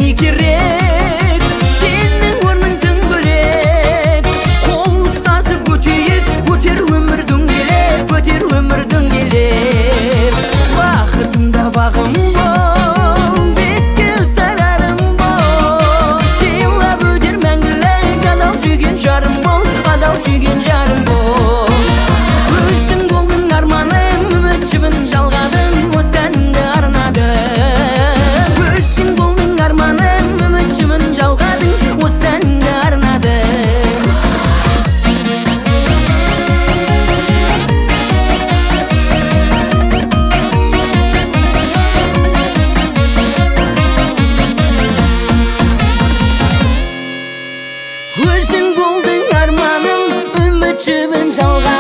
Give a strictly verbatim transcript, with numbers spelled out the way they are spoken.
керек, сенің орның тым бөлек. Қол ұстасып өтейік, өтер өмірдің келек, өтер өмірдің келек. Бақытымда бағым бол, бетке ұстарарым бол, сыйлап өтер мәңгілік, адал сүйген жарым бол, адал сүйген жарым бол. Өзің болдың арманым, үміт жібін жалғадым, осы әнді арнадым. Өзің болдың арманым, үміт жібін жалғадым, осы әнді арнадым. Өзің болдың арманым, үміт жібін жалғадым.